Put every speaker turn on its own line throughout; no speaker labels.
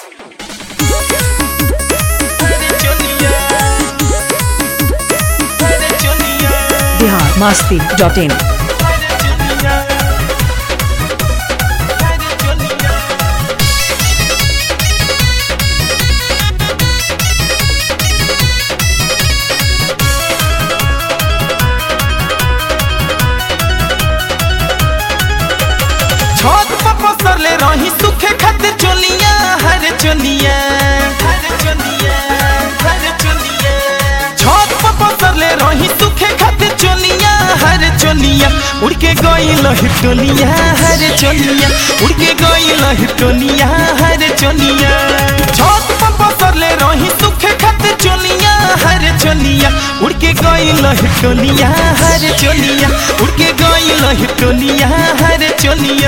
biharmasti.in
ले रही सुखे खातिर चोलिया हर चोलिया छत पर ले रही सुखे खातिर चोलिया हर चोलिया उड़ के गइल टोलिया हर चोलिया उड़ के गइल टोलिया हर चोलिया छत पर ले रही सुखे खातिर चोलिया हर चोलिया उड़ के गइल टोलिया हर चोलिया उड़ के गइल टोलिया हर चोलिया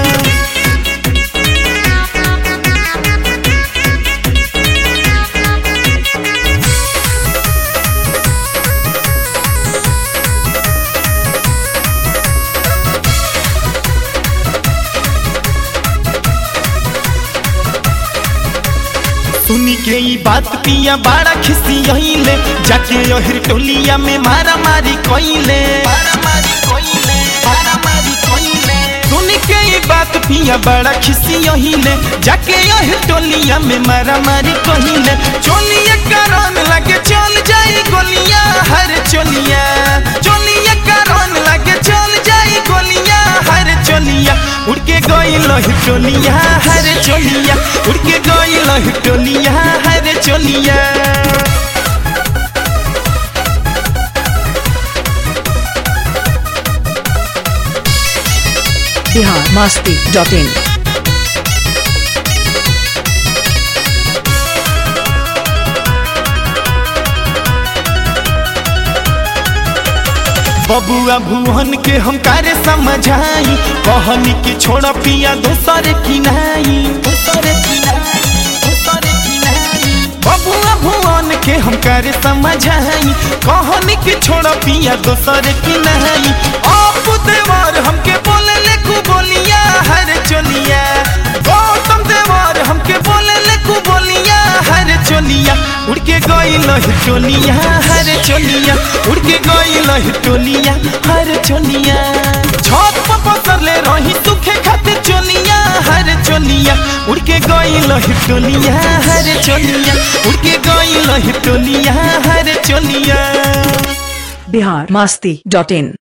सुनी के ई बात पिया बड़ा खिसियले जाके ओहर टोलिया में मारा मारी कोइले सुनी के ई बात पिया बड़ा खिसियले जाके ओहर टोलिया में मारा मारी कोइले चोलिया कारण लगे चल जाई गोलियां हर चोलिया चोलिया कारण लगे चल जाई गोलियां हर चोलिया उड़ के गइल टोलिया हर चोलिया उड़ के गइल टोलिया हर चोलिया
biharmasti.in
बबुआ भुवन के हम कारे समझाई कहनी कि छोड़ पिया दोसर की नहीं बबुआ भुवन के हम कारे समझाई कहनी कि छोड़ पिया दोसर की नहीं आप देवर हमके बोले ले कु बोलिया हर चोलिया गौतम देवर हमके बोले ले कु बोलिया हर चोलिया उड़ के गइल टोलिया हर चोलिया उड़ के गइल टोलिया हर चोलिया छत पर ले रही सुखे खातिर चोलिया हर चोलिया उड़ के गइल टोलिया हर चोलिया उड़ के गइल टोलिया हर चोलिया
biharmasti.in